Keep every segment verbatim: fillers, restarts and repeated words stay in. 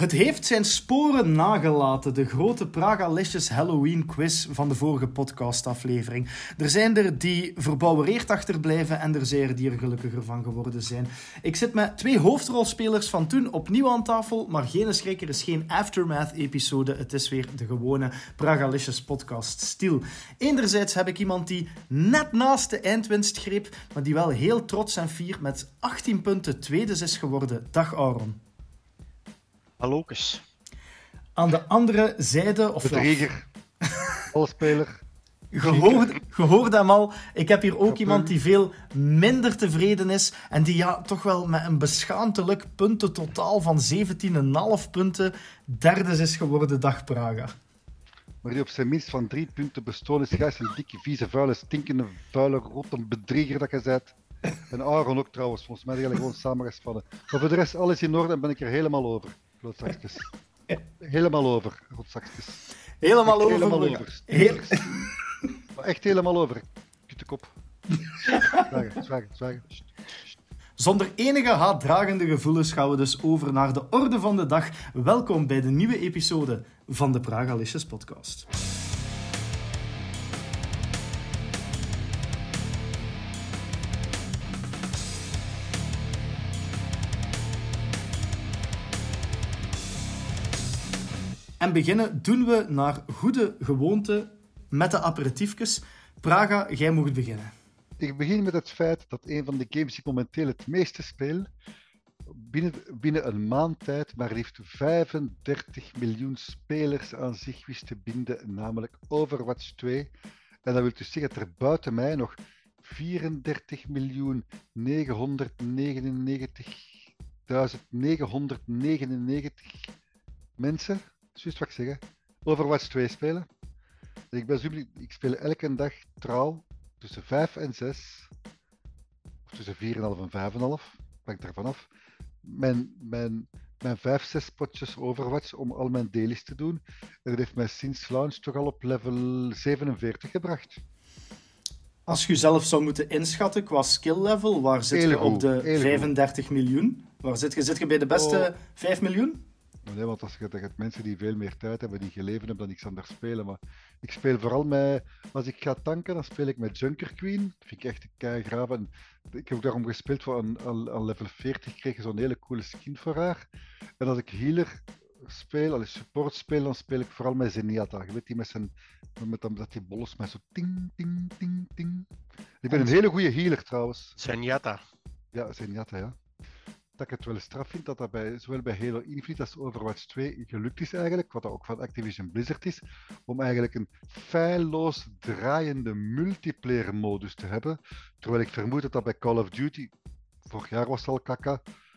Het heeft zijn sporen nagelaten, de grote Pragalicious Halloween quiz van de vorige podcastaflevering. Er zijn er die verbouwereerd achterblijven en er zijn er die er gelukkiger van geworden zijn. Ik zit met twee hoofdrolspelers van toen opnieuw aan tafel, maar geen schrik, er is geen Aftermath-episode. Het is weer de gewone Pragalicious podcast-stil. Enerzijds heb ik iemand die net naast de eindwinst greep, maar die wel heel trots en fier met achttien punten tweede is geworden. Dag Aaron. Hallokus. Aan de andere zijde... Of Bedrieger. Allespeler. Je hoorde hem al. Ik heb hier ook iemand die veel minder tevreden is en die ja, toch wel met een beschaamdelijk puntentotaal van zeventien komma vijf punten derde is geworden. Dag Praga. Maar die op zijn minst van drie punten bestoon is. Gijs een dikke, vieze, vuile, stinkende, vuile, rotte bedrieger dat je bent. En Aaron ook trouwens. Volgens mij zijn gewoon samengespannen. Maar voor de rest, alles in orde en ben ik er helemaal over. Rotzakjes. Helemaal over, rotzakjes. Helemaal over. Helemaal over. Heel... Maar echt helemaal over. Kutte kop. Zwagen, zwagen, zwagen. Zonder enige haatdragende gevoelens gaan we dus over naar de orde van de dag. Welkom bij de nieuwe episode van de Pragalicious podcast. En beginnen doen we naar goede gewoonte met de aperitiefjes. Praga, jij mocht beginnen. Ik begin met het feit dat een van de games die ik momenteel het meeste speel, binnen, binnen een maand tijd maar liefst vijfendertig miljoen spelers aan zich wist te binden, namelijk Overwatch twee. En dat wil dus zeggen dat er buiten mij nog vierendertig miljoen negenhonderdnegenennegentigduizend negenhonderdnegenennegentig mensen, juist wat ik zeg, Overwatch twee spelen. En ik ben super, ik speel elke dag trouw tussen vijf en zes, of tussen vier komma vijf en vijf komma vijf, hangt er vanaf. Mijn, mijn, mijn vijf, zes potjes Overwatch om al mijn dailies te doen. En dat heeft mij sinds launch toch al op level zevenenveertig gebracht. Als je jezelf zou moeten inschatten qua skill level, waar zit je op de vijfendertig miljoen? Waar zit je? Zit je bij de beste oh. vijf miljoen? Nee, want als je, je hebt mensen die veel meer tijd hebben, die geleven hebben dan niks anders spelen. Maar ik speel vooral met, als ik ga tanken, dan speel ik met Junker Queen. Dat vind ik echt een keigraaf. En ik heb ook daarom gespeeld, voor aan, aan, aan level veertig kreeg je zo'n hele coole skin voor haar. En als ik healer speel, als ik support speel, dan speel ik vooral met Zenyatta. Je weet die met zijn, met dat die bolles met zo ting, ting, ting, ting. Ik ben een hele goede healer trouwens. Zenyatta. Ja, Zenyatta, ja. Dat ik het wel straf vind dat dat bij, zowel bij Halo Infinite als Overwatch twee gelukt is eigenlijk, wat dat ook van Activision Blizzard is, om eigenlijk een feilloos draaiende multiplayer modus te hebben, terwijl ik vermoed dat dat bij Call of Duty, vorig jaar was het al kaka,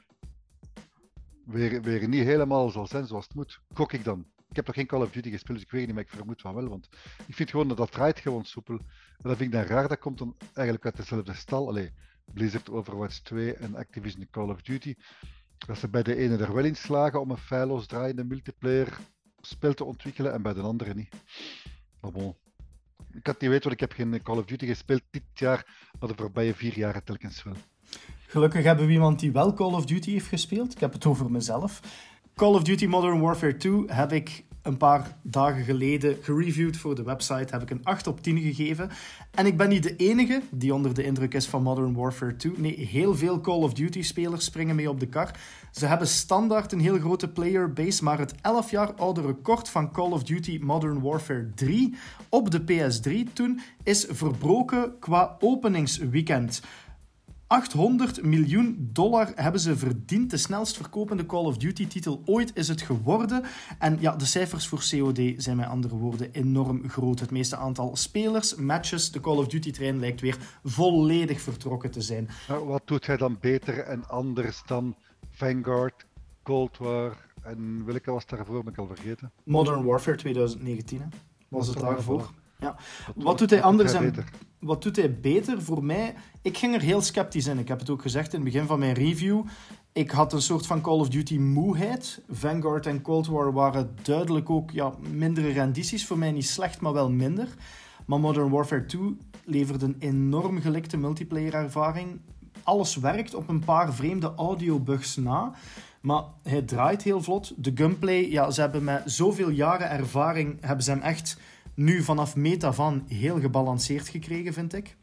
weer, weer niet helemaal zal zijn zoals het moet. Gok ik dan. Ik heb nog geen Call of Duty gespeeld, dus ik weet niet, maar ik vermoed van wel, want ik vind gewoon dat dat draait gewoon soepel. En dat vind ik dan raar, dat komt dan eigenlijk uit dezelfde stal. Allee, Blizzard, Overwatch twee en Activision Call of Duty, dat ze bij de ene er wel in slagen om een feilloos draaiende multiplayer spel te ontwikkelen en bij de andere niet. Maar bon. Ik had niet weten, want ik heb geen Call of Duty gespeeld dit jaar, maar de voorbije vier jaar telkens wel. Gelukkig hebben we iemand die wel Call of Duty heeft gespeeld. Ik heb het over mezelf. Call of Duty Modern Warfare twee heb ik een paar dagen geleden gereviewd voor de website, heb ik een acht op tien gegeven. En ik ben niet de enige die onder de indruk is van Modern Warfare twee. Nee, heel veel Call of Duty-spelers springen mee op de kar. Ze hebben standaard een heel grote playerbase, maar het elf jaar oude record van Call of Duty Modern Warfare drie op de P S drie toen is verbroken qua openingsweekend. achthonderd miljoen dollar hebben ze verdiend. De snelst verkopende Call of Duty-titel ooit is het geworden. En ja, de cijfers voor C O D zijn met andere woorden enorm groot. Het meeste aantal spelers, matches, de Call of Duty-trein lijkt weer volledig vertrokken te zijn. Maar wat doet hij dan beter en anders dan Vanguard, Cold War en welke was daarvoor? Ben ik al vergeten. Modern Warfare twintig negentien hè? Was het daarvoor. Ja. Wat, wat doet hij anders en wat doet hij beter? Voor mij, ik ging er heel sceptisch in. Ik heb het ook gezegd in het begin van mijn review. Ik had een soort van Call of Duty moeheid. Vanguard en Cold War waren duidelijk ook ja, mindere rendities. Voor mij niet slecht, maar wel minder. Maar Modern Warfare twee levert een enorm gelikte multiplayer ervaring. Alles werkt op een paar vreemde audiobugs na. Maar hij draait heel vlot. De gunplay, ja, ze hebben met zoveel jaren ervaring, hebben ze hem echt nu vanaf meet af aan heel gebalanceerd gekregen, vind ik.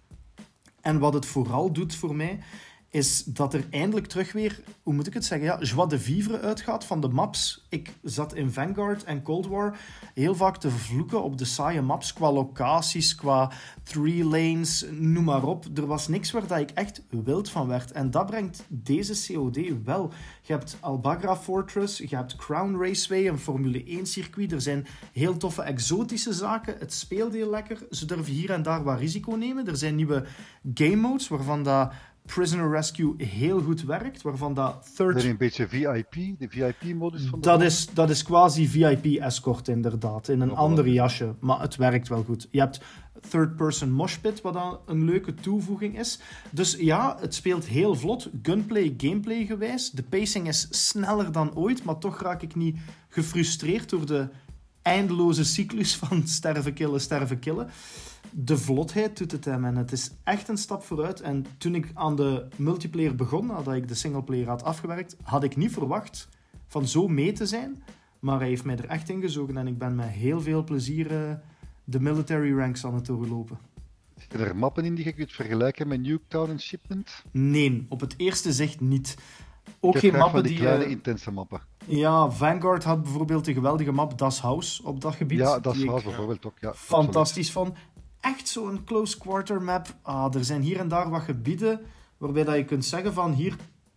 En wat het vooral doet voor mij, is dat er eindelijk terug weer, hoe moet ik het zeggen, ja, joie de vivre uitgaat van de maps. Ik zat in Vanguard en Cold War heel vaak te vloeken op de saaie maps, qua locaties, qua three lanes, noem maar op. Er was niks waar dat ik echt wild van werd. En dat brengt deze C O D wel. Je hebt Albagra Fortress, je hebt Crown Raceway, een Formule één circuit. Er zijn heel toffe exotische zaken. Het speelt heel lekker. Ze durven hier en daar wat risico nemen. Er zijn nieuwe game modes, waarvan dat Prisoner Rescue heel goed werkt, waarvan dat third... Dat is een beetje V I P, de V I P-modus van de dat is, dat is quasi V I P-escort, inderdaad. In een Oh, ander voilà. jasje, maar het werkt wel goed. Je hebt third-person moshpit, wat dan een leuke toevoeging is. Dus ja, het speelt heel vlot, gunplay, gameplay gewijs. De pacing is sneller dan ooit, maar toch raak ik niet gefrustreerd door de eindeloze cyclus van sterven, killen, sterven, killen. De vlotheid doet het hem en het is echt een stap vooruit. En toen ik aan de multiplayer begon, nadat ik de singleplayer had afgewerkt, had ik niet verwacht van zo mee te zijn. Maar hij heeft mij er echt in gezogen en ik ben met heel veel plezier uh, de military ranks aan het doorlopen. Zitten er mappen in die je kunt vergelijken met Nuketown en Shipment? Nee, op het eerste zicht niet. Ook Ik heb geen graag mappen van die die... kleine, uh, intense mappen. Ja, Vanguard had bijvoorbeeld een geweldige map, Das House, op dat gebied. Ja, dat is die waar ik bijvoorbeeld ook. Ja, fantastisch van. Echt zo'n close quarter map. Ah, er zijn hier en daar wat gebieden waarbij dat je kunt zeggen van hier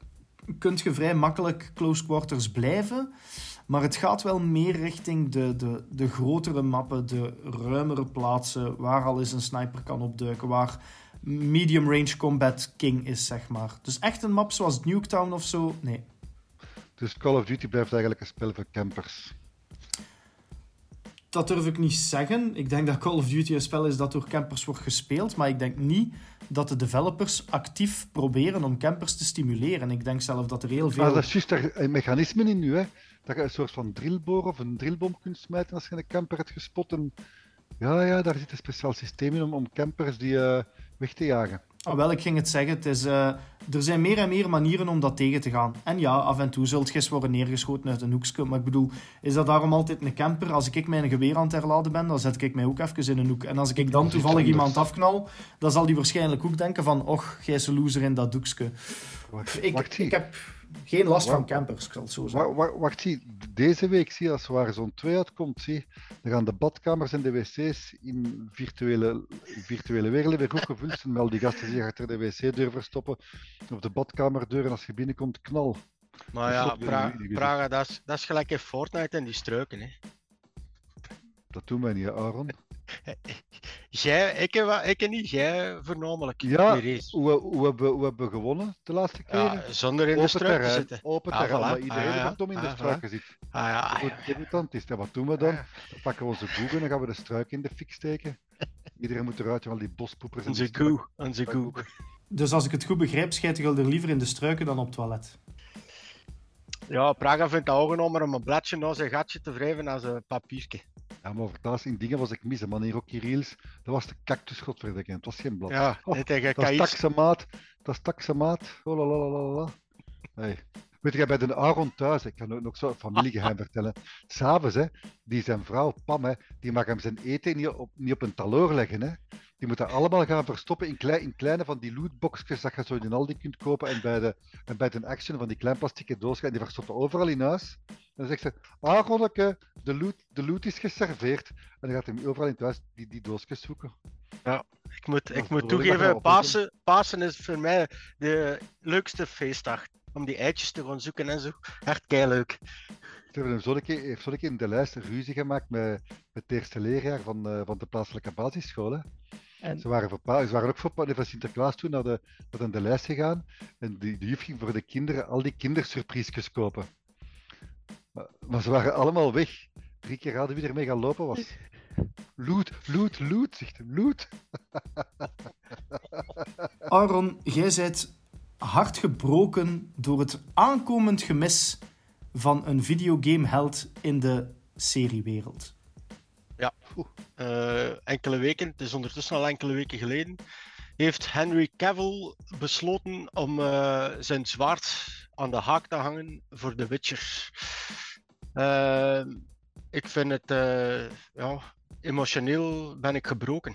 kun je vrij makkelijk close quarters blijven. Maar het gaat wel meer richting de, de, de grotere mappen, de ruimere plaatsen, waar al eens een sniper kan opduiken, waar medium range combat king is, zeg maar. Dus echt een map zoals Nuketown of zo, nee. Dus Call of Duty blijft eigenlijk een spel voor campers. Dat durf ik niet zeggen. Ik denk dat Call of Duty een spel is dat door campers wordt gespeeld, maar ik denk niet dat de developers actief proberen om campers te stimuleren. Ik denk zelf dat er heel veel... Maar dat is juist daar een mechanisme in nu, hè. Dat je een soort van drillboor of een drillbom kunt smijten als je een camper hebt gespot. En... Ja, ja, daar zit een speciaal systeem in om, om campers die uh, weg te jagen. Ah, wel, ik ging het zeggen. Het is, uh, er zijn meer en meer manieren om dat tegen te gaan. En ja, af en toe zult je eens worden neergeschoten uit een hoekje. Maar ik bedoel, is dat daarom altijd een camper? Als ik mijn geweer aan het herladen ben, dan zet ik mij ook even in een hoek. En als ik dan toevallig iemand afknal, dan zal die waarschijnlijk ook denken van och, gij is een loser in dat hoekje. Wacht, Ik, wacht, ik heb geen last Wacht. van campers, ik zal het zo zeggen. Wacht, wacht, wacht, zie. Deze week, zie, als er zo'n twee uitkomt, zie, dan gaan de badkamers en de wc's in virtuele, virtuele werelden weer goed gevuld zijn. Met al die gasten die achter de wc-deur verstoppen, of de badkamerdeur, en als je binnenkomt, knal. Maar Dat is ja, ook weer Pra- een gezicht. Praga, dat is, dat is gelijk in Fortnite en die struiken. Hè. Dat doen wij niet, hè, Aaron. Jij, ik, heb wel- ik niet, jij voornamelijk. Ja, Die race. hoe, hoe, hebben, we- hoe hebben we gewonnen de laatste keren? Ja, zonder in de Open struiken terrein, zitten. open Ah, terrein, voilà. maar iedereen Ah, ja. heeft dom in de Ah, voilà. struiken zit. Ah ja, Goed, ja, debutant is dat. Wat doen we dan? ja. Dan pakken we onze boeg en dan gaan we de struik in de fik steken. Iedereen moet eruit, want al die bospoepers en Onze die struik- koe, onze koe. struikboeken. Dus als ik het goed begrijp, schijt je er liever in de struiken dan op het toilet. Ja, Praga vindt dat ook genomen om een bladje naar zijn gatje te wrijven als een papiertje. Ja, maar over laatst in dingen was ik mis. Man, hier ook hier reels, dat was de cactus, godverdikke. Het was geen blad. Ja, Oh, net tegen dat is Kaïs. taxamaat. Dat is taxamaat. Oh, la, la, la, la, la. Hey. Weet je, bij de Aaron thuis, ik kan ook nog zo'n familiegeheim vertellen. S'avonds, hè, die zijn vrouw, Pam, hè, die mag hem zijn eten niet op, niet op een taloor leggen. Hè. Die moet dat allemaal gaan verstoppen in, klei, in kleine van die lootboxjes dat je zo in Aldi kunt kopen. En bij de, en bij de Action van die klein plastieke doosjes. En die verstoppen overal in huis. En dan zegt ze, Aaronneke, de loot, de loot is geserveerd. En dan gaat hij overal in het huis die, die doosjes zoeken. Ik moet, Dat ik is moet bedoeling dat je toegeven, op Pasen, Pasen is voor mij de leukste feestdag. Om die eitjes te gaan zoeken en zo. Echt keileuk. Ze hebben Zonneke, heeft Zonneke in de lijst ruzie gemaakt met, met het eerste leerjaar van, uh, van de plaatselijke basisschool. Hè. En... Ze, waren voor, pa- ze waren ook voor, pa- van Sinterklaas toen naar de, naar de lijst gegaan. En die, die juf ging voor de kinderen al die kindersurprises kopen. Maar, maar ze waren allemaal weg. Drie keer raden wie ermee gaan lopen was. Loot, loot, loot, zegt hij. Loot. Aaron, jij bent hard gebroken door het aankomend gemis van een videogameheld in de seriewereld. Uh, enkele weken, het is ondertussen al enkele weken geleden, heeft Henry Cavill besloten om uh, zijn zwaard aan de haak te hangen voor The Witcher. Uh, ik vind het, uh, ja, emotioneel ben ik gebroken.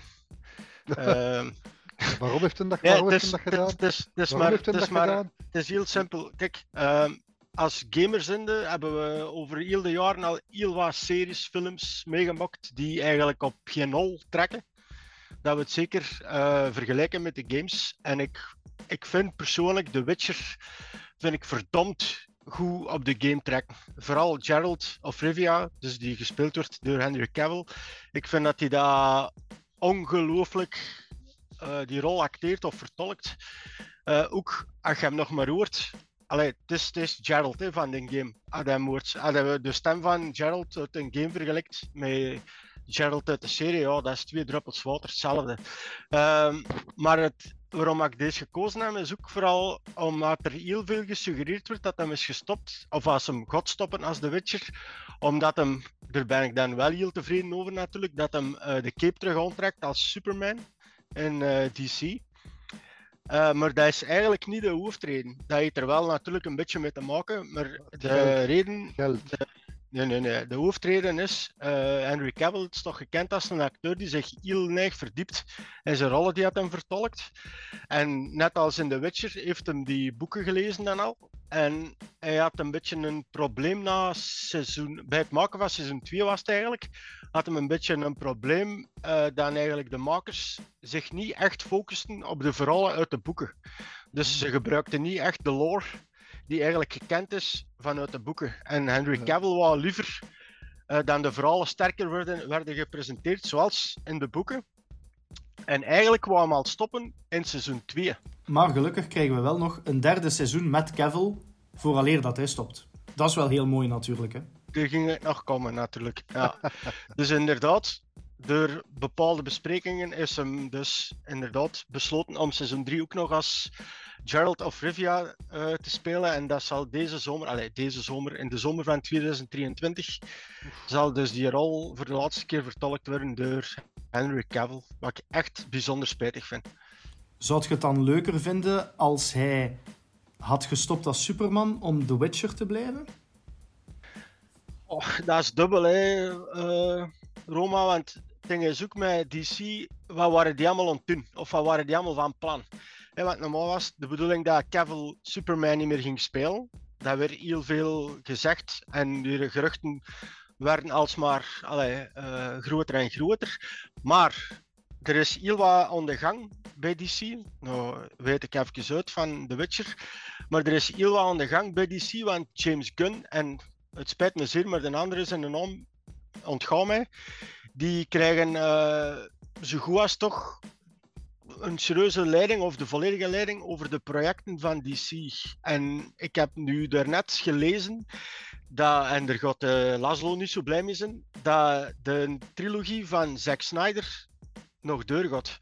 Uh, waarom heeft hij dat, ja, waarom het heeft is, hij dat gedaan? Het is, het is waarom maar, heeft hij het dat is maar, gedaan? Het is heel simpel. Kijk, uh, als gamerzinde hebben we over heel de jaren al heel wat series, films meegemaakt die eigenlijk op geen nul trekken. Dat we het zeker uh, vergelijken met de games. En ik, ik vind persoonlijk The Witcher vind ik verdomd goed op de game trekken. Vooral Geralt of Rivia, dus die gespeeld wordt door Henry Cavill. Ik vind dat hij daar ongelooflijk uh, die rol acteert of vertolkt. Uh, ook als je hem nog maar hoort. Allee, het is, het is Geralt he, van de game. Als hij hoort, als hij de stem van Geralt uit een game vergelijkt met Geralt uit de serie, ja, dat is twee druppels water, hetzelfde. Uh, maar het, waarom ik deze gekozen heb, is ook vooral omdat er heel veel gesuggereerd wordt dat hem is gestopt, of als hem gaat stoppen als The Witcher, omdat hem, daar ben ik dan wel heel tevreden over natuurlijk, dat hem uh, de cape terug aantrekt als Superman in uh, D C. Uh, maar dat is eigenlijk niet de hoofdreden. Dat heeft er wel natuurlijk een beetje mee te maken, maar de Geld. reden... Geld. De, nee, nee, nee. De hoofdreden is, uh, Henry Cavill is toch gekend als een acteur die zich heel neig verdiept in zijn rollen die hij hem vertolkt. En net als in The Witcher heeft hem die boeken gelezen dan al. En hij had een beetje een probleem na seizoen... Bij het maken van seizoen twee was het eigenlijk. Had hem een beetje een probleem uh, dat eigenlijk de makers zich niet echt focusten op de verhalen uit de boeken. Dus ze gebruikten niet echt de lore die eigenlijk gekend is vanuit de boeken. En Henry Cavill wou liever uh, dan de verhalen sterker werden, werden gepresenteerd, zoals in de boeken. En eigenlijk wou hem al stoppen in seizoen twee. Maar gelukkig krijgen we wel nog een derde seizoen met Cavill, vooraleer dat hij stopt. Dat is wel heel mooi natuurlijk, hè? Er ging het nog komen, natuurlijk. Ja. Dus inderdaad, door bepaalde besprekingen is hem dus inderdaad besloten om seizoen drie ook nog als Geralt of Rivia uh, te spelen. En dat zal deze zomer, allez, deze zomer, in de zomer van tweeduizend drieëntwintig, zal dus die rol voor de laatste keer vertolkt worden door Henry Cavill. Wat ik echt bijzonder spijtig vind. Zou je het dan leuker vinden als hij had gestopt als Superman om The Witcher te blijven? Oh, dat is dubbel, hè, uh, Roma. Want het ding is ook met D C, wat waren die allemaal aan het doen? Of wat waren die allemaal van plan? Hey, want normaal was de bedoeling dat Cavill Superman niet meer ging spelen. Dat werd heel veel gezegd en de geruchten werden alsmaar allee, uh, groter en groter. Maar er is heel wat aan de gang bij D C. Nou weet ik even uit van The Witcher. Maar er is heel wat aan de gang bij D C, want James Gunn, en het spijt me zeer, maar de andere is in de naam ontgaan mij, die krijgen uh, zo goed als toch een serieuze leiding of de volledige leiding over de projecten van D C. En ik heb nu daarnet gelezen, dat, en daar gaat uh, Laszlo niet zo blij mee zijn, dat de trilogie van Zack Snyder nog doorgaat.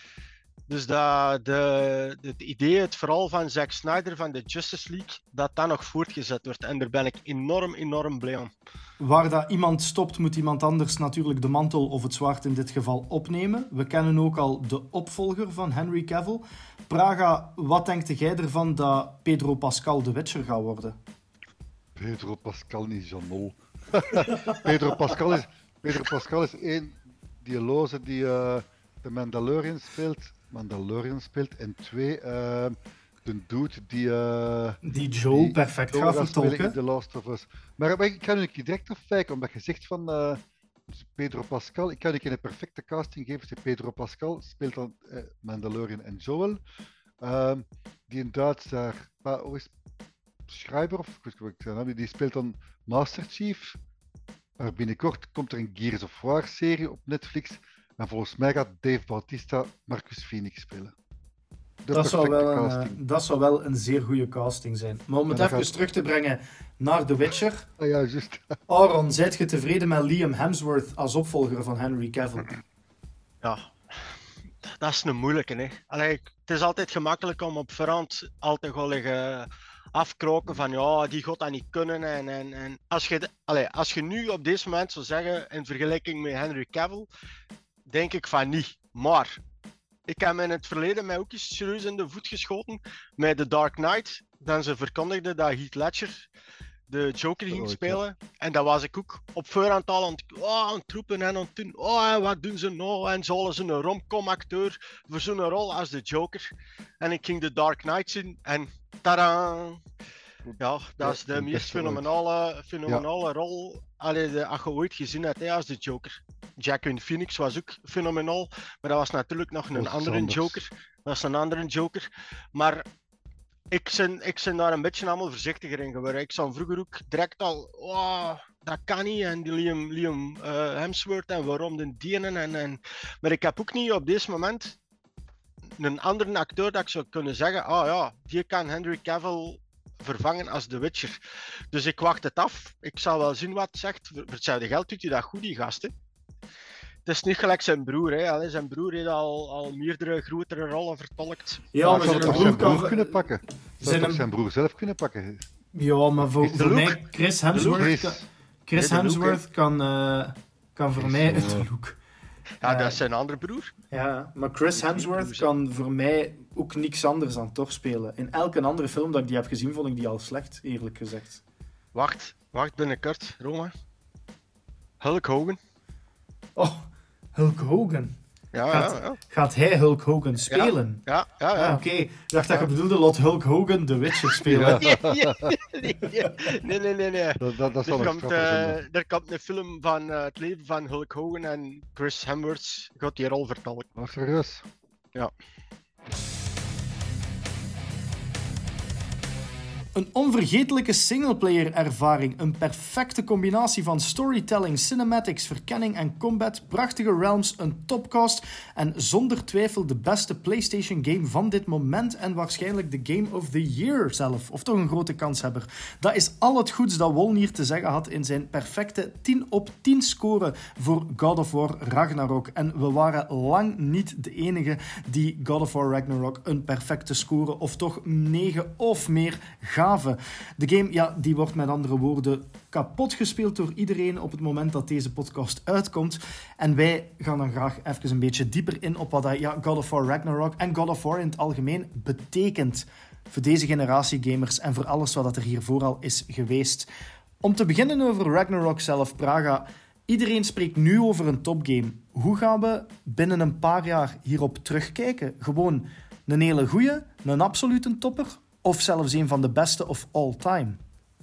Dus dat de, de, het idee, het verhaal van Zack Snyder van de Justice League, dat dat nog voortgezet wordt. En daar ben ik enorm, enorm blij om. Waar dat iemand stopt, moet iemand anders natuurlijk de mantel of het zwaard in dit geval opnemen. We kennen ook al de opvolger van Henry Cavill. Praga, wat denkt jij ervan dat Pedro Pascal de Witcher gaat worden? Pedro Pascal niet zo nul. Pedro Pascal is, Pedro Pascal is één die loze die uh, de Mandalorian speelt. Mandalorian speelt. En twee, uh, de dude die... Uh, die Joe die perfect gaat vertolken. The Last of Us. Maar, maar ik ga nu direct afwijken, omdat je zegt van... Uh, Pedro Pascal, ik kan je een perfecte casting geven. Pedro Pascal speelt dan uh, Mandalorian en Joel. Uh, die in Duits daar... Uh, Schreiber, of die speelt dan Master Chief. Maar binnenkort komt er een Gears of War serie op Netflix. En volgens mij gaat Dave Bautista Marcus Phoenix spelen. Dat zou, wel een, uh, dat zou wel een zeer goede casting zijn. Maar om het even gaat... terug te brengen naar The Witcher. Ah, ja, juist. Aaron, zijt je tevreden met Liam Hemsworth als opvolger van Henry Cavill? Ja, dat is een moeilijke. Hè. Allee, het is altijd gemakkelijk om op voorhand al te gaan liggen afkroken van ja, die gaat dat niet kunnen. En, en, en. Als, je, allee, als je nu op deze moment zou zeggen, in vergelijking met Henry Cavill, denk ik van niet. Maar ik heb in het verleden mij ook eens serieus in de voet geschoten met The Dark Knight. dan ze verkondigden dat Heath Ledger de Joker ging Ooit, ja. spelen. En dat was ik ook op voorhand al aan het, oh, aan het roepen en aan het doen. Oh, wat doen ze nou? En zullen ze een romcom acteur voor zo'n rol als de Joker? En ik ging de Dark Knight zien en tada! Ja, dat is Ja, de de meest beste ooit. fenomenale, fenomenale rol allee, de, als je ooit gezien hebt hè, als de Joker. Joaquin Phoenix was ook fenomenaal, maar dat was natuurlijk nog een Dat is andere anders. Joker. Dat is een andere Joker. Maar ik ben, ik ben daar een beetje allemaal voorzichtiger in geworden. Ik zag vroeger ook direct al, oh, dat kan niet. En die Liam, Liam uh, Hemsworth en waarom de dienen. En, en... Maar ik heb ook niet op dit moment een andere acteur dat ik zou kunnen zeggen, oh ja, die kan Henry Cavill vervangen als The Witcher. Dus ik wacht het af. Ik zal wel zien wat het zegt. Voor hetzelfde geld doet hij dat goed, die gast. Hè. Het is niet gelijk zijn broer. Hè. Allee, zijn broer heeft al, al meerdere grotere rollen vertolkt. Ja, Maar maar zou zijn toch zijn broer broer kan... kunnen pakken? Zou zijn toch hem- zijn broer zelf kunnen pakken? Ja, maar voor, Is voor de mij, look? Chris Hemsworth, Chris. kan, Chris Nee, de look, Hemsworth kan, eh, kan voor Chris, mij ja. uit de look. Ja, Eh, dat is zijn andere broer. Ja, maar Chris Hemsworth kan voor mij ook niks anders dan Thor spelen. In elke andere film dat ik die heb gezien, vond ik die al slecht, eerlijk gezegd. Wacht, wacht binnenkort, Roma. Hulk Hogan. Oh, Hulk Hogan. Ja, Gaat, ja, ja. gaat hij Hulk Hogan spelen? Ja, ja, ja. Ah, oké. Ik dacht dat je bedoelde, laat Hulk Hogan The Witcher spelen. Ja. nee, nee, nee, nee, nee. Dat, dat, dat Er zal een komt, straffer zijn. eh, er komt een film van eh, het leven van Hulk Hogan en Chris Hemsworth gaat die rol vertolken. Maar serieus. Een onvergetelijke singleplayer ervaring, een perfecte combinatie van storytelling, cinematics, verkenning en combat, prachtige realms, een topcast en zonder twijfel de beste PlayStation game van dit moment en waarschijnlijk de Game of the Year zelf, of toch een grote kanshebber. Dat is al het goeds dat Wolnir te zeggen had in zijn perfecte tien op tien score voor God of War Ragnarok. En we waren lang niet de enige die God of War Ragnarok een perfecte score of toch negen of meer gaven. De game, ja, die wordt met andere woorden kapot gespeeld door iedereen op het moment dat deze podcast uitkomt. En wij gaan dan graag even een beetje dieper in op wat dat, ja, God of War Ragnarok en God of War in het algemeen betekent voor deze generatie gamers en voor alles wat er hiervoor al is geweest. Om te beginnen over Ragnarok zelf, Praga. Iedereen spreekt nu over een topgame. Hoe gaan we binnen een paar jaar hierop terugkijken? Gewoon een hele goeie, een absolute topper? Of zelfs een van de beste of all time?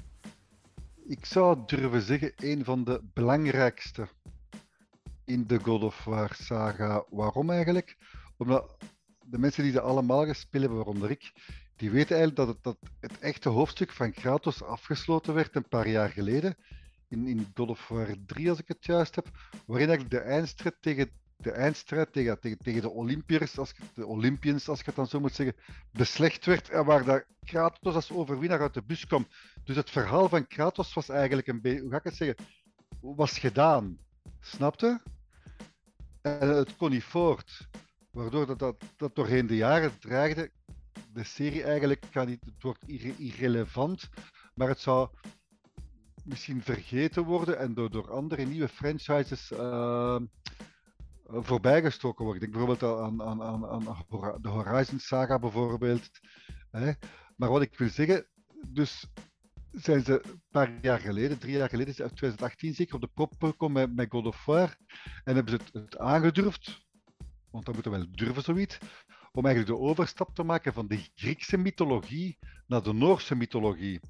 Ik zou durven zeggen, een van de belangrijkste in de God of War saga. Waarom eigenlijk? Omdat de mensen die ze allemaal gespeeld hebben, waaronder ik, die weten eigenlijk dat het, dat het echte hoofdstuk van Kratos afgesloten werd een paar jaar geleden. In, in God of War drie, als ik het juist heb. Waarin eigenlijk de eindstrijd tegen de, eindstrijd tegen, tegen, tegen de Olympiërs, als, je- de Olympians, als je het dan zo moet zeggen, beslecht werd. En waar dat Kratos als overwinnaar uit de bus kwam. Dus het verhaal van Kratos was eigenlijk een beetje, hoe ga ik het zeggen, was gedaan. Snapte? En het kon niet voort. Waardoor dat, dat, dat doorheen de jaren dreigde. De serie eigenlijk kan niet, het wordt irre- irrelevant, maar het zou misschien vergeten worden en door, door andere nieuwe franchises uh, voorbijgestoken worden. Ik denk bijvoorbeeld aan, aan, aan, aan Hora- de Horizon Saga bijvoorbeeld. Hè. Maar wat ik wil zeggen, dus zijn ze een paar jaar geleden, drie jaar geleden, uit twintig achttien zeker, op de prop gekomen met, met God of War. En hebben ze het, het aangedurfd, want dan moeten we wel durven zoiets, om eigenlijk de overstap te maken van de Griekse mythologie naar de Noorse mythologie.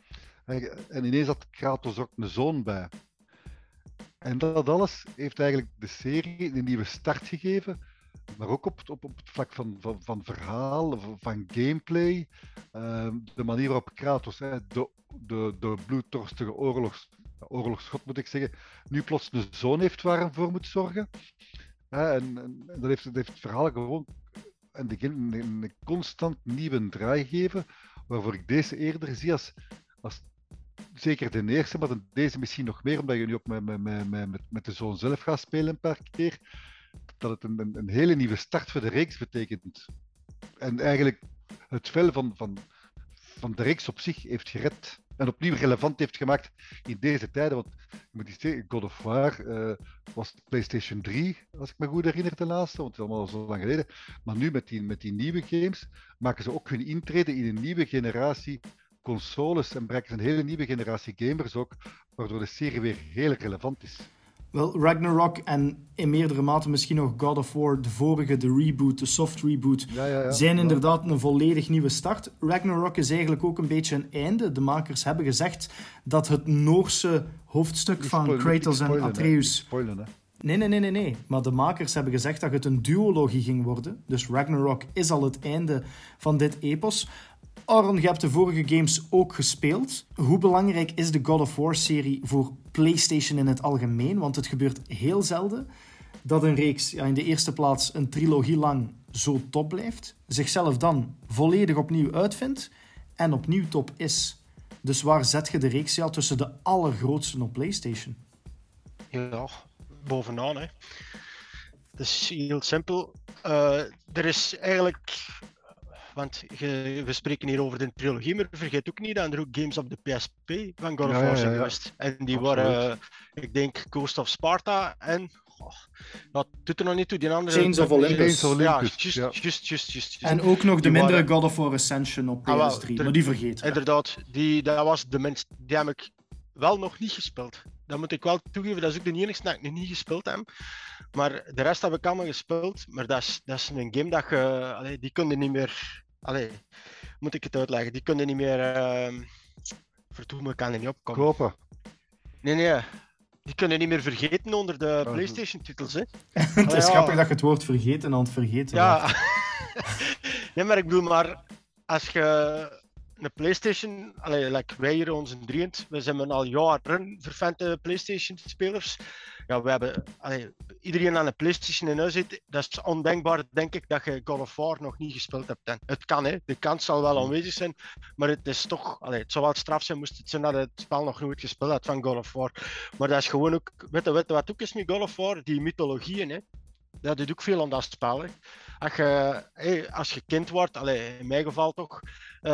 En ineens had Kratos ook een zoon bij. En dat alles heeft eigenlijk de serie een nieuwe start gegeven, maar ook op het, op, op het vlak van, van, van verhaal, van gameplay, uh, de manier waarop Kratos, hè, de, de, de bloeddorstige oorlogs, oorlogsgod moet ik zeggen, nu plots een zoon heeft waar hij voor moet zorgen. Uh, en, en dat, heeft, dat heeft het verhaal gewoon en de game een, een constant nieuwe draai gegeven, waarvoor ik deze eerder zie als, als zeker de eerste, maar deze misschien nog meer, omdat je nu ook met, met, met, met, met de zoon zelf gaat spelen een paar keer, dat het een, een, een hele nieuwe start voor de reeks betekent. En eigenlijk het vel van, van, van de reeks op zich heeft gered. en opnieuw relevant heeft gemaakt in deze tijden. Want je moet iets zeggen, God of War uh, was PlayStation drie, als ik me goed herinner, de laatste, want het is allemaal zo lang geleden. Maar nu met die, met die nieuwe games maken ze ook hun intrede in een nieuwe generatie consoles en bereiken ze een hele nieuwe generatie gamers ook, waardoor de serie weer heel relevant is. Wel, Ragnarok en in meerdere mate misschien nog God of War, de vorige, de reboot, de soft reboot, ja, ja, ja. zijn inderdaad een volledig nieuwe start. Ragnarok is eigenlijk ook een beetje een einde. De makers hebben gezegd dat het Noorse hoofdstuk Niet van spoilen, Kratos en spoilen, Atreus... Spoilen, hè. Nee, nee, nee, nee, nee. Maar de makers hebben gezegd dat het een duologie ging worden. Dus Ragnarok is al het einde van dit epos. Aron, je hebt de vorige games ook gespeeld. Hoe belangrijk is de God of War-serie voor PlayStation in het algemeen? Want het gebeurt heel zelden dat een reeks ja, in de eerste plaats een trilogie lang zo top blijft, zichzelf dan volledig opnieuw uitvindt en opnieuw top is. Dus waar zet je de reeks ja, tussen de allergrootste op PlayStation? Ja, bovenaan. Hè. Het is heel simpel. Uh, er is eigenlijk... Want je, we spreken hier over de trilogie, maar vergeet ook niet dat er ook games op de P S P van God of War zijn geweest. En die Absoluut. waren, ik denk, Ghost of Sparta en... Oh, dat doet er nog niet toe, die andere... Chains of Olympus. Ja, juist, juist, juist, juist. En ook nog de mindere waren... God of War Ascension op P S drie, ah, wel, maar die vergeten. Inderdaad, die, dat was de minst, die heb ik wel nog niet gespeeld. Dat moet ik wel toegeven, dat is ook de enigste dat ik nog niet gespeeld heb. Maar de rest heb ik allemaal gespeeld, maar dat is, dat is een game dat je... Allee, die kun je niet meer... Allee, moet ik het uitleggen? Die kun je niet meer... Uh, verdoemen, ik kan er niet opkomen. Kopen? Nee, nee. Die kun je niet meer vergeten onder de oh, PlayStation-titels, hè. Het is ja. grappig dat je het woord vergeten aan het vergeten Ja. Nee, maar ik bedoel maar... Als je... Een PlayStation, allee, like wij hier onze drieën, we zijn al jaren vervente PlayStation-spelers. Ja, we hebben, allee, iedereen aan een PlayStation in huis zit. Dat is ondenkbaar, denk ik, dat je God of War nog niet gespeeld hebt. En het kan, hè. De kans zal wel aanwezig zijn, maar het is toch, allee, het zou wel straf zijn moest het zijn dat het spel nog nooit gespeeld had van God of War. Maar dat is gewoon ook, weet je, weet je wat ook is met God of War? Die mythologieën, hè. Dat doet ook veel aan dat spel. Hè. Als, je, hey, als je kind wordt, allee, in mijn geval toch, uh,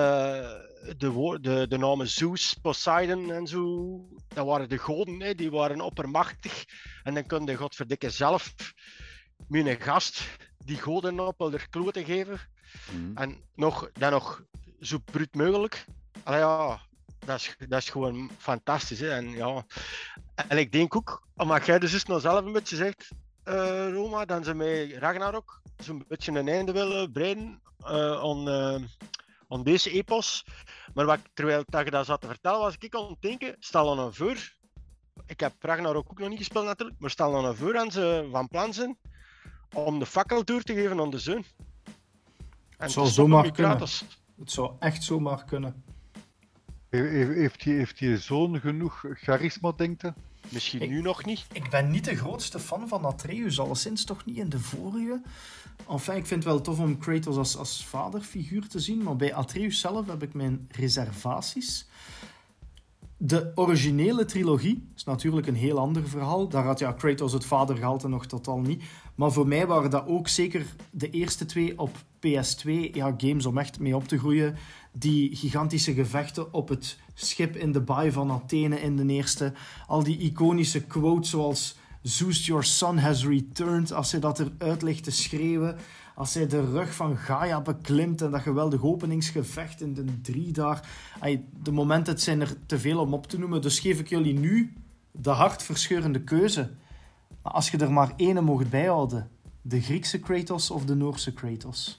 de, de, de namen Zeus, Poseidon en zo, dat waren de goden, hè, die waren oppermachtig. En dan kon de godverdikke zelf met een gast die goden op elkaar kloten geven. Mm. En nog, dan nog zo bruut mogelijk. Allee, ja, dat is, dat is gewoon fantastisch. Hè. En, ja. en ik denk ook, omdat jij dus nou zelf een beetje zegt... Uh, Roma, dan ze met Ragnarok zo'n beetje een einde willen breiden uh, aan, uh, aan deze epos. Maar wat, terwijl dat je dat zat te vertellen, was ik aan het denken, stel dan een voor. Ik heb Ragnarok ook nog niet gespeeld natuurlijk, maar stel dan een voor en ze van plan zijn om de fakkel door te geven aan de zoon. Het zou zomaar kunnen. Het zou echt zomaar kunnen. Heeft je, heeft je zoon genoeg charisma, denkt je? Misschien ik, nu nog niet. Ik ben niet de grootste fan van Atreus, alleszins toch niet in de vorige. Enfin, ik vind het wel tof om Kratos als, als vaderfiguur te zien, maar bij Atreus zelf heb ik mijn reservaties. De originele trilogie is natuurlijk een heel ander verhaal. Daar had ja, Kratos het vadergehalte nog totaal niet. Maar voor mij waren dat ook zeker de eerste twee op P S twee ja, games om echt mee op te groeien. Die gigantische gevechten op het schip in de baai van Athene in de eerste. Al die iconische quotes zoals Zeus, your son has returned. Als hij dat eruit ligt te schreeuwen. Als hij de rug van Gaia beklimt en dat geweldig openingsgevecht in de drie daar. Ay, de momenten zijn er te veel om op te noemen. Dus geef ik jullie nu de hartverscheurende keuze. Maar als je er maar één mocht bijhouden. De Griekse Kratos of de Noorse Kratos?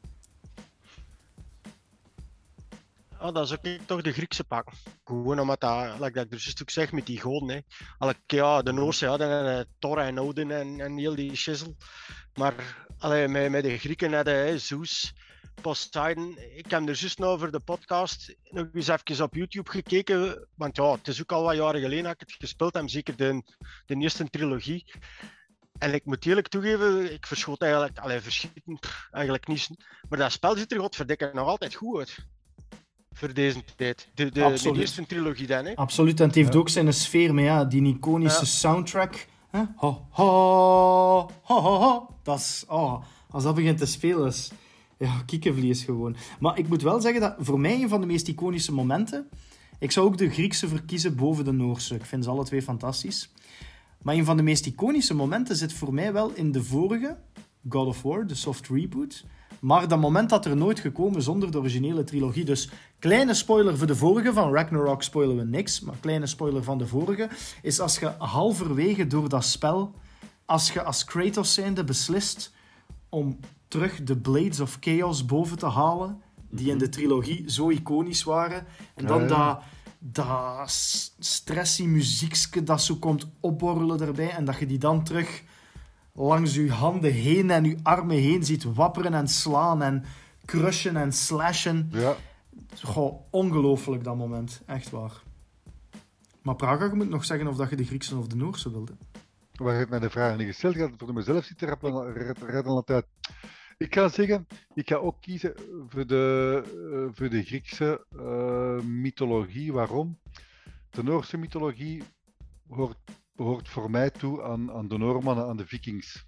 Oh, dat is ook toch de Griekse pak. Gewoon omdat dat, like dat ik er juist ook zeg, met die goden. Hè. Allee, ja, de Noorse hadden ja, Thor en Odin en, en heel die shizzle. Maar allee, met, met de Grieken hadden hè, Zeus, Poseidon. Ik heb er juist nou voor de podcast nog eens even op YouTube gekeken. Want ja, het is ook al wat jaren geleden dat ik het gespeeld heb. Zeker de, de eerste trilogie. En ik moet eerlijk toegeven, ik verschoot eigenlijk, allee, verschieten, eigenlijk niet. Maar dat spel ziet er godverdikke nog altijd goed uit. Voor deze tijd. De, de, de eerste trilogie dan, hè? Absoluut, en het heeft ja. ook zijn sfeer, maar ja, die iconische ja. soundtrack. Hè? Ho, ho, ho, ho, ho. Dat is, oh, als dat begint te spelen, is ja, kiekenvlees gewoon. Maar ik moet wel zeggen dat voor mij een van de meest iconische momenten Ik zou ook de Griekse verkiezen boven de Noorse. Ik vind ze alle twee fantastisch. Maar een van de meest iconische momenten zit voor mij wel in de vorige God of War, de soft reboot. Maar dat moment had er nooit gekomen zonder de originele trilogie. Dus kleine spoiler voor de vorige, van Ragnarok spoilen we niks. Maar kleine spoiler van de vorige is als je halverwege door dat spel, als je als Kratos zijnde beslist om terug de Blades of Chaos boven te halen, die in de trilogie zo iconisch waren. En dan Ja, ja. dat, dat stressy muziekske dat zo komt opborrelen erbij. En dat je die dan terug langs je handen heen en je armen heen ziet wapperen en slaan en crushen en slashen. Ja. Goh, ongelooflijk dat moment. Echt waar. Maar Praga, je moet nog zeggen of dat je de Griekse of de Noorse wilde. Waar ik mij de vraag niet gesteld had, voor mezelf zit er redden al uit. Ik ga zeggen, ik ga ook kiezen voor de, uh, voor de Griekse uh, mythologie. Waarom? De Noorse mythologie hoort, hoort voor mij toe aan, aan de Noormannen, aan de Vikings.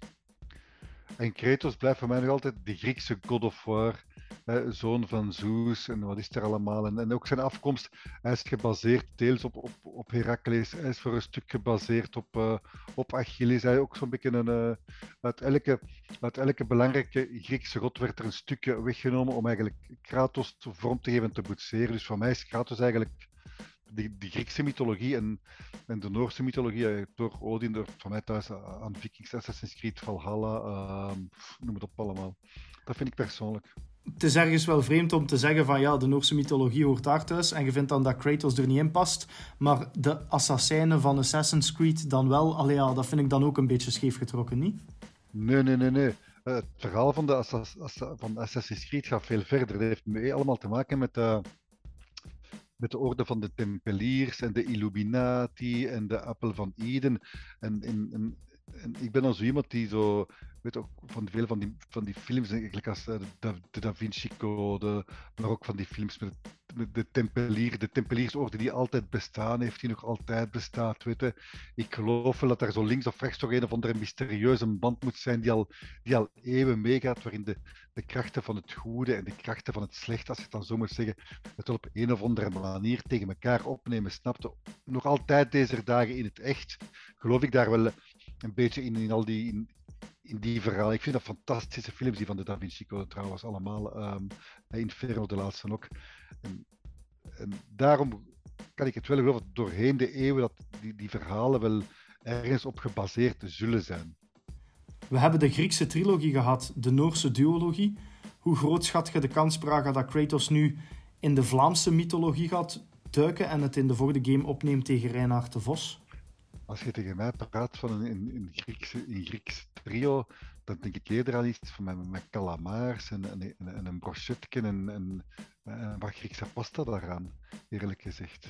En Kratos blijft voor mij nog altijd de Griekse God of War, eh, zoon van Zeus en wat is er allemaal. En, en ook zijn afkomst, hij is gebaseerd deels op, op, op Heracles, hij is voor een stuk gebaseerd op, uh, op Achilles. Hij is ook zo'n beetje een, uh, uit, elke, uit elke belangrijke Griekse god werd er een stukje weggenomen om eigenlijk Kratos vorm te geven en te boetseren. Dus voor mij is Kratos eigenlijk de, de Griekse mythologie en, en de Noorse mythologie, eh, door Odin, door, van mij thuis aan Vikings, Assassin's Creed, Valhalla, uh, noem het op allemaal. Dat vind ik persoonlijk. Het is ergens wel vreemd om te zeggen van ja, de Noorse mythologie hoort daar thuis en je vindt dan dat Kratos er niet in past, maar de assassijnen van Assassin's Creed dan wel. Allee, ja, dat vind ik dan ook een beetje scheef getrokken, niet? Nee, nee, nee, nee. Uh, het verhaal van, de Assas Assa van Assassin's Creed gaat veel verder. Dat heeft mee allemaal te maken met, uh, met de orde van de Tempeliers en de Illuminati en de Appel van Eden. En, en, en, en ik ben dan zo iemand die zo, weet ook van veel van die, van die films, eigenlijk als uh, de, de Da Vinci Code, maar ook van die films met, met de Tempelier, de Tempeliersorde die altijd bestaan heeft, die nog altijd bestaat, weet je. Ik geloof wel dat er zo links of rechts toch een of andere mysterieuze band moet zijn die al, die al eeuwen meegaat, waarin de, de krachten van het goede en de krachten van het slechte, als je het dan zo moet zeggen, het op een of andere manier tegen elkaar opnemen, snapte. Nog altijd deze dagen in het echt, geloof ik daar wel een beetje in, in al die... In, in die verhalen. Ik vind dat fantastische films, die van de Da Vinci Code trouwens, allemaal. Um, Inferno, de laatste ook. En, en daarom kan ik het wel geloven dat doorheen de eeuwen dat die, die verhalen wel ergens op gebaseerd zullen zijn. We hebben de Griekse trilogie gehad, de Noorse duologie. Hoe groot schat je de kans, Praga, dat Kratos nu in de Vlaamse mythologie gaat duiken en het in de volgende game opneemt tegen Reinhard de Vos? Als je tegen mij praat van een, een, een, Griekse, een Grieks trio, dan denk ik eerder aan iets van met, met calamaars en, en, en, en een brochetje en, en, en wat Griekse pasta daaraan, eerlijk gezegd.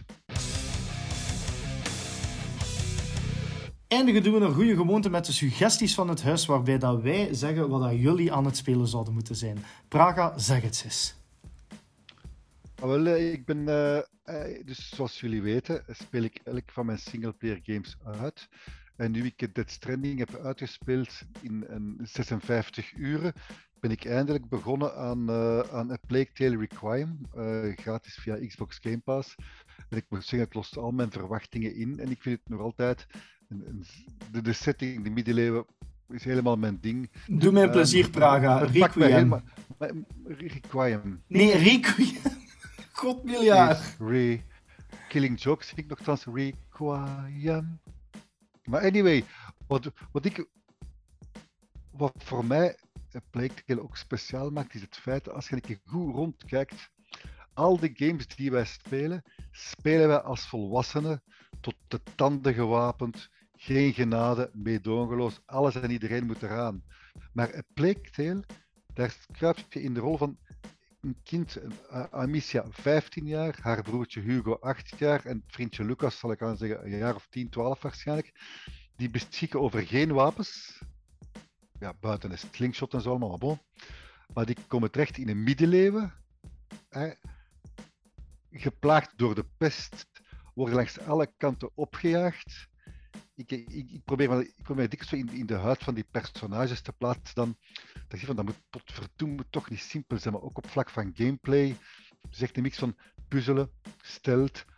Eindigen doen we een goede gewoonte met de suggesties van het huis, waarbij dat wij zeggen wat dat jullie aan het spelen zouden moeten zijn. Praga, zeg het eens. Ah, wel, ik ben, uh, uh, dus zoals jullie weten, speel ik elk van mijn singleplayer games uit. En nu ik Death Stranding heb uitgespeeld in een zesenvijftig uren, ben ik eindelijk begonnen aan, uh, aan A Plague Tale Requiem, uh, gratis via Xbox Game Pass. En ik moet zeggen, het lost al mijn verwachtingen in. En ik vind het nog altijd, een, een, de, de setting, de middeleeuwen, is helemaal mijn ding. Doe mij een plezier, uh, Praga. Requiem. Helemaal, maar, Requiem. Nee, Requiem. God miljard. Re Killing Joke vind ik nogthans Requiem. Maar anyway, wat, wat ik wat voor mij Plague Tale ook speciaal maakt, is het feit dat als je een keer goed rondkijkt, al de games die wij spelen, spelen wij als volwassenen tot de tanden gewapend, geen genade, meedogenloos, alles en iedereen moet eraan. Maar een Plague Tale, daar kruip je in de rol van een kind, Amicia vijftien jaar, haar broertje Hugo acht jaar en vriendje Lucas, zal ik aan zeggen, een jaar of tien, twaalf waarschijnlijk, die beschikken over geen wapens, ja, buiten een slingshot en zo allemaal, maar bon, maar die komen terecht in een middeleeuwen, hè, geplaagd door de pest, worden langs alle kanten opgejaagd. Ik, ik, ik probeer me, ik probeer dikwijls in, in de huid van die personages te plaatsen dan. Dat, van, dat moet potverdomme moet toch niet simpel zijn, maar ook op vlak van gameplay. Dus echt een mix van puzzelen, stealth,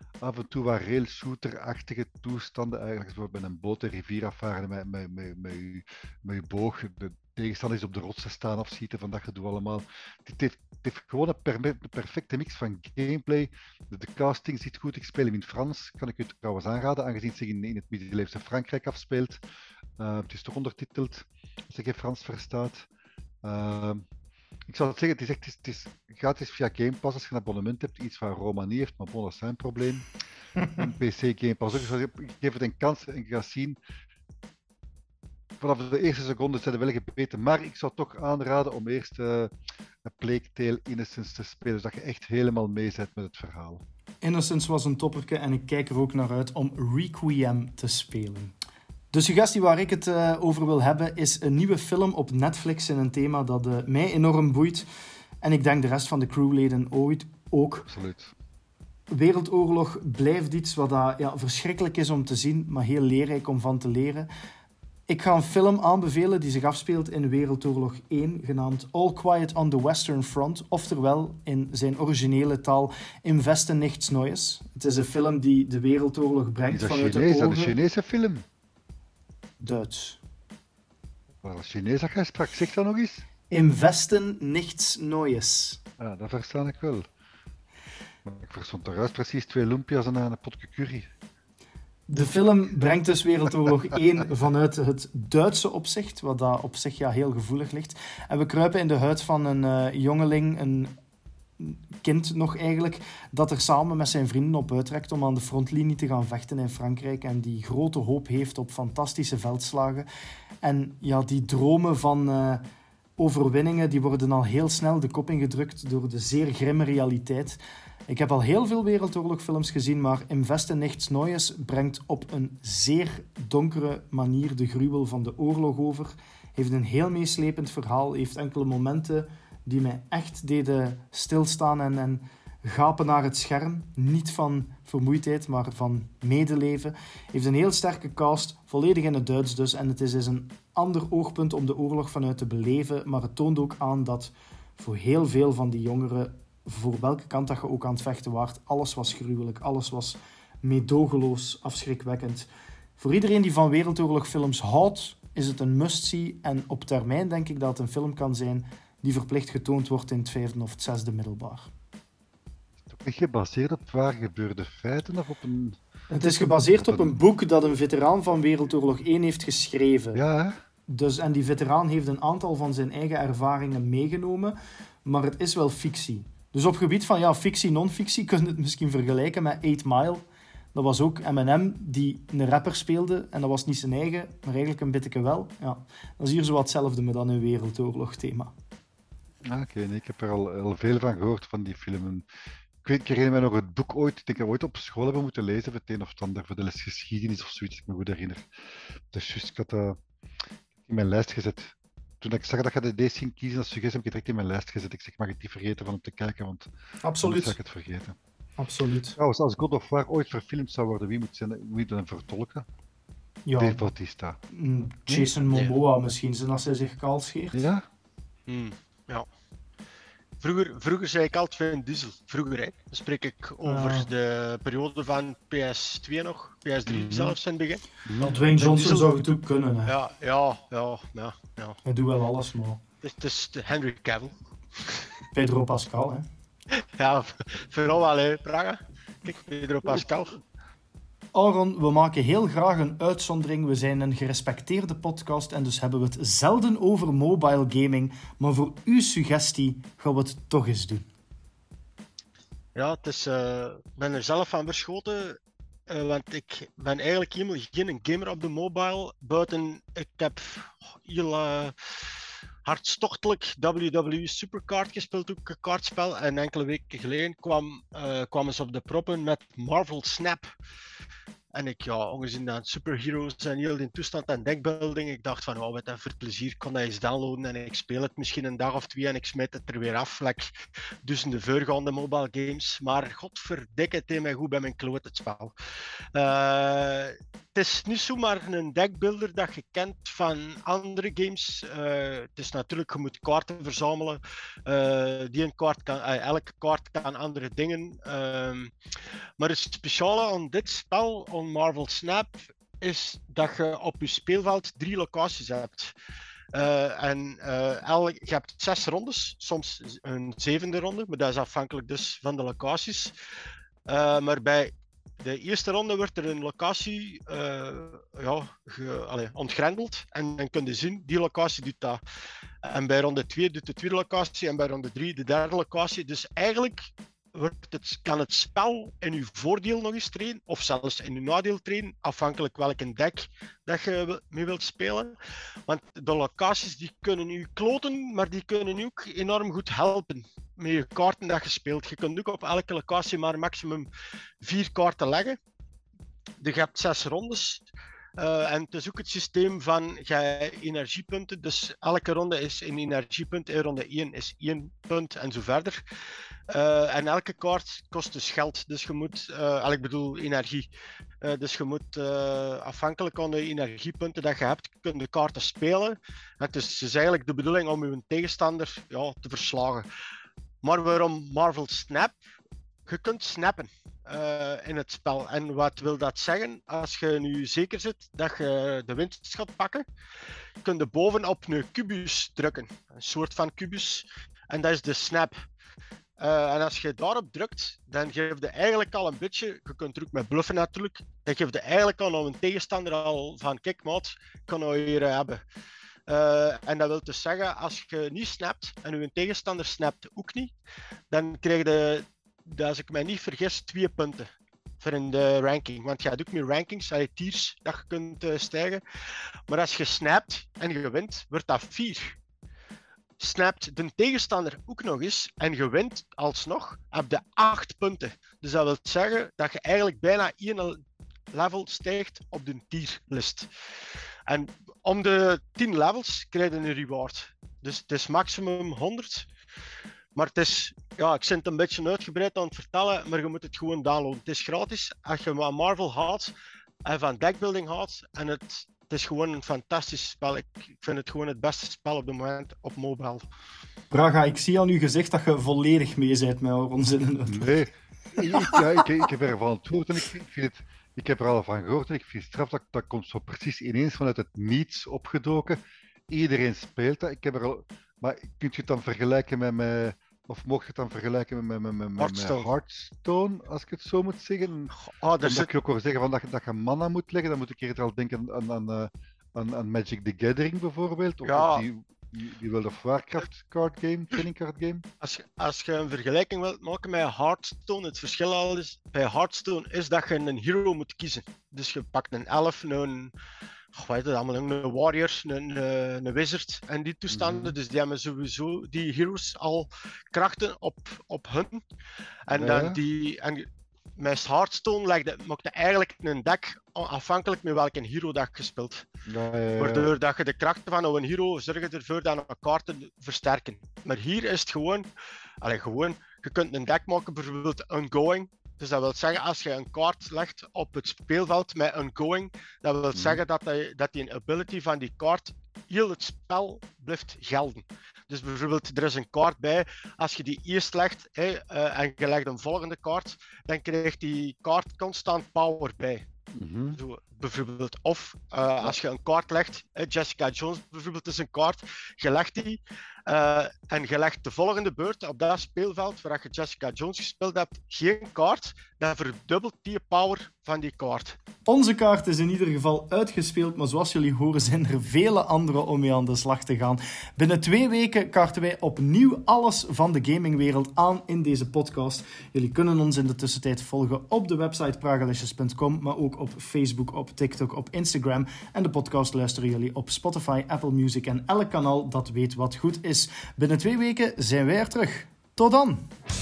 af en toe wat rail shooter-achtige toestanden. Eigenlijk bijvoorbeeld met een boot een rivier afvaren met, met, met, met, je, met je boog. De tegenstander is op de rotsen staan afschieten, van dat gedoe allemaal. Het heeft, het heeft gewoon een, per, een perfecte mix van gameplay. De, de casting zit goed. Ik speel hem in Frans, kan ik u trouwens aanraden, aangezien het zich in, in het middeleeuwse Frankrijk afspeelt. Uh, het is toch ondertiteld, als je geen Frans verstaat. Uh, Ik zou het zeggen, het is echt het is gratis via Game Pass als je een abonnement hebt. Iets waar Roma niet heeft, maar bon, dat is zijn probleem. En P C Game Pass ook. Dus ik geef het een kans en ik ga zien. Vanaf de eerste seconde zijn er wel gebeten. Maar ik zou toch aanraden om eerst uh, een Plague Tale Innocence te spelen. Zodat je echt helemaal mee bent met het verhaal. Innocence was een topperke en ik kijk er ook naar uit om Requiem te spelen. De suggestie waar ik het uh, over wil hebben is een nieuwe film op Netflix in een thema dat uh, mij enorm boeit. En ik denk de rest van de crewleden ooit ook. Absoluut. Wereldoorlog blijft iets wat uh, ja, verschrikkelijk is om te zien, maar heel leerrijk om van te leren. Ik ga een film aanbevelen die zich afspeelt in Wereldoorlog één, genaamd All Quiet on the Western Front, oftewel in zijn originele taal Im Westen nichts Neues. Het is een film die de Wereldoorlog brengt vanuit Chinees, de ogen... Is dat een Chinese film? Duits. Maar als Chinees dat jij sprak, zeg dat nog eens? Im Westen nichts Neues. Ja, dat versta ik wel. Maar ik verstond eruit precies twee lumpia's en een potje curry. De film brengt dus Wereldoorlog één vanuit het Duitse opzicht, wat daar op zich ja, heel gevoelig ligt. En we kruipen in de huid van een uh, jongeling, een kind nog eigenlijk, dat er samen met zijn vrienden op uittrekt om aan de frontlinie te gaan vechten in Frankrijk en die grote hoop heeft op fantastische veldslagen. En ja, die dromen van uh, overwinningen, die worden al heel snel de kop ingedrukt door de zeer grimme realiteit. Ik heb al heel veel Wereldoorlogfilms gezien, maar Im Westen nichts Neues brengt op een zeer donkere manier de gruwel van de oorlog over. Heeft een heel meeslepend verhaal, heeft enkele momenten die mij echt deden stilstaan en, en gapen naar het scherm. Niet van vermoeidheid, maar van medeleven. Heeft een heel sterke cast, volledig in het Duits dus. En het is dus een ander oogpunt om de oorlog vanuit te beleven. Maar het toont ook aan dat voor heel veel van die jongeren, voor welke kant dat je ook aan het vechten waart, alles was gruwelijk, alles was meedogenloos, afschrikwekkend. Voor iedereen die van Wereldoorlogfilms houdt, is het een must-see. En op termijn denk ik dat het een film kan zijn die verplicht getoond wordt in het vijfde of het zesde middelbaar. Is het ook niet gebaseerd op waar gebeurde feiten of op een... Het is gebaseerd op een boek dat een veteraan van Wereldoorlog één heeft geschreven. Ja, hè? Dus, en die veteraan heeft een aantal van zijn eigen ervaringen meegenomen, maar het is wel fictie. Dus op gebied van ja, fictie, non-fictie kun je het misschien vergelijken met eight mile. Dat was ook M en M die een rapper speelde en dat was niet zijn eigen, maar eigenlijk een beetje wel. Ja, dat is hier zo wat hetzelfde met dan een Wereldoorlog thema. Ah, oké, okay, nee, ik heb er al, al veel van gehoord van die filmen. Ik, weet, ik herinner me nog het boek ooit, ik denk dat we ooit op school hebben moeten lezen, voor het een of het ander, voor de les geschiedenis of zoiets, ik me goed herinner. Dus juist, ik had dat in mijn lijst gezet. Toen ik zag dat je deze ging kiezen als suggestie, heb ik het direct in mijn lijst gezet. Ik zeg, mag het niet vergeten van om te kijken, want Absoluut. anders zou ik het vergeten. Absoluut. Trouwens, als God of War ooit verfilmd zou worden, wie moet, zijn, wie moet dan vertolken? Ja, Dave Bautista. Jason Momoa nee. misschien, zijn als hij zich kaal scheert. Ja? Hmm, ja. Vroeger, vroeger zei ik altijd Vin Diesel. Vroeger, hè. Dan spreek ik over ah. de periode van P S twee nog, P S drie mm-hmm. zelfs in het begin. Mm-hmm. Dwayne Johnson Diesel zou het ook kunnen, hè. Ja, ja, ja, ja, ja. Hij doet wel alles, maar... Het is de Henry Cavill. Pedro Pascal, hè. Ja, vooral wel, hè, Praga. Kijk, Pedro Pascal. Aaron, we maken heel graag een uitzondering. We zijn een gerespecteerde podcast en dus hebben we het zelden over mobile gaming. Maar voor uw suggestie gaan we het toch eens doen. Ja, het is, uh, ik ben er zelf van verschoten. Uh, want ik ben eigenlijk helemaal geen gamer op de mobile. Buiten, ik heb heel uh, hartstochtelijk W W E Supercard gespeeld, ook een kaartspel. En enkele weken geleden kwam, uh, kwamen ze op de proppen met Marvel Snap. En ik, ja, ongezien dat superheroes en heel die toestand en deckbuilding, ik dacht van, oh, wat voor plezier, ik kon dat eens downloaden en ik speel het misschien een dag of twee en ik smijt het er weer af, like duizenden voorgaande mobile games. Maar godverdikke, het deed mij goed bij mijn kloot, het spel. Uh, het is niet zomaar een deckbuilder dat je kent van andere games. Uh, het is natuurlijk, je moet kaarten verzamelen. Uh, die een kaart kan, uh, elke kaart kan andere dingen. Uh, maar het speciale aan dit spel, aan Marvel Snap, is dat je op je speelveld drie locaties hebt. Uh, en uh, elk, je hebt zes rondes, soms een zevende ronde, maar dat is afhankelijk dus van de locaties. Uh, maar bij de eerste ronde wordt er een locatie uh, ja, ge, allez, ontgrendeld en dan kun je zien, die locatie doet dat. En bij ronde twee doet de tweede locatie en bij ronde drie de derde locatie. Dus eigenlijk wordt het, kan het spel in uw voordeel nog eens trainen, of zelfs in uw nadeel trainen, afhankelijk welke deck dat je mee wilt spelen. Want de locaties die kunnen u kloten, maar die kunnen u ook enorm goed helpen met je kaarten dat je speelt. Je kunt ook op elke locatie maar maximum vier kaarten leggen. Je hebt zes rondes. Uh, en het is ook het systeem van je energiepunten. Dus elke ronde is een energiepunt. In ronde één is één punt en zo verder. Uh, en elke kaart kost dus geld. Dus je moet, uh, ik bedoel energie. Uh, dus je moet uh, afhankelijk van de energiepunten dat je hebt, kun je kaarten spelen. Het is, het is eigenlijk de bedoeling om je tegenstander ja, te verslagen. Maar waarom Marvel Snap? Je kunt snappen uh, in het spel. En wat wil dat zeggen? Als je nu zeker zit dat je de winst gaat pakken, kun je bovenop een kubus drukken. Een soort van kubus. En dat is de snap. Uh, en als je daarop drukt, dan geef je eigenlijk al een beetje, je kunt er ook met bluffen natuurlijk, dan geef je eigenlijk al aan een tegenstander al van, kijk maat, ik kan nou hier uh, hebben. Uh, en dat wil dus zeggen, als je niet snapt en je tegenstander snapt ook niet, dan krijg je, als ik me niet vergis, twee punten voor in de ranking. Want je hebt ook meer rankings, allee, tiers dat je kunt uh, stijgen. Maar als je snapt en je wint, wordt dat vier. Snapt de tegenstander ook nog eens en je wint alsnog, heb je acht punten. Dus dat wil zeggen dat je eigenlijk bijna één level stijgt op de tierlist. En om de tien levels krijg je een reward. Dus het is maximum honderd. Maar het is, ja, ik ben het een beetje uitgebreid aan het vertellen, maar je moet het gewoon downloaden. Het is gratis. Als je van Marvel houdt en van deckbuilding houdt, en het, het is gewoon een fantastisch spel. Ik, ik vind het gewoon het beste spel op dit moment op mobile. Braga, ik zie aan uw gezicht dat je volledig mee bent met onze zinnen. Nee, ik, ja, ik, ik heb ervan het gehoord en ik, ik vind het... Ik heb er al van gehoord en ik vind het straf dat dat komt zo precies ineens vanuit het niets opgedoken. Iedereen speelt dat. Ik heb er al... Maar kunt je het dan vergelijken met, met of mocht je het dan vergelijken met, met, met, met Hearthstone. Hearthstone, als ik het zo moet zeggen? Oh, dan zit... moet je ook wel zeggen van dat, je, dat je mana moet leggen. Dan moet ik eerder al denken aan, aan, aan, aan, aan Magic the Gathering bijvoorbeeld. Of ja. die, die World of Warcraft card game, trading card game. Als je, als je een vergelijking wilt maken met Hearthstone, het verschil al is, bij Hearthstone is dat je een hero moet kiezen. Dus je pakt een elf, een, oh, wat heet het allemaal, een warrior, een, een, een wizard en die toestanden. Mm-hmm. Dus die hebben sowieso, die heroes, al krachten op, op hun. En ja. dan die... En, met Hearthstone legde, maakte eigenlijk een deck afhankelijk met welke hero dat je speelt. Ja, ja, ja. Waardoor dat je de krachten van een hero zorgt ervoor dat een kaarten versterken. Maar hier is het gewoon, allez, gewoon, je kunt een deck maken, bijvoorbeeld ongoing. Dus dat wil zeggen, als je een kaart legt op het speelveld met ongoing, dat wil mm. zeggen dat die, dat die ability van die kaart heel het spel blijft gelden. Dus bijvoorbeeld, er is een kaart bij, als je die eerst legt hey, uh, en je legt een volgende kaart, dan krijgt die kaart constant power bij. Mm-hmm. Zo, bijvoorbeeld, of uh, als je een kaart legt, hey, Jessica Jones bijvoorbeeld is een kaart, je legt die uh, en je legt de volgende beurt op dat speelveld waar je Jessica Jones gespeeld hebt, geen kaart, dan verdubbelt die power van die kaart. Onze kaart is in ieder geval uitgespeeld, maar zoals jullie horen zijn er vele andere om mee aan de slag te gaan. Binnen twee weken kaarten wij opnieuw alles van de gamingwereld aan in deze podcast. Jullie kunnen ons in de tussentijd volgen op de website pragalicious punt com, maar ook op Facebook, op TikTok, op Instagram. En de podcast luisteren jullie op Spotify, Apple Music en elk kanaal dat weet wat goed is. Binnen twee weken zijn wij er terug. Tot dan!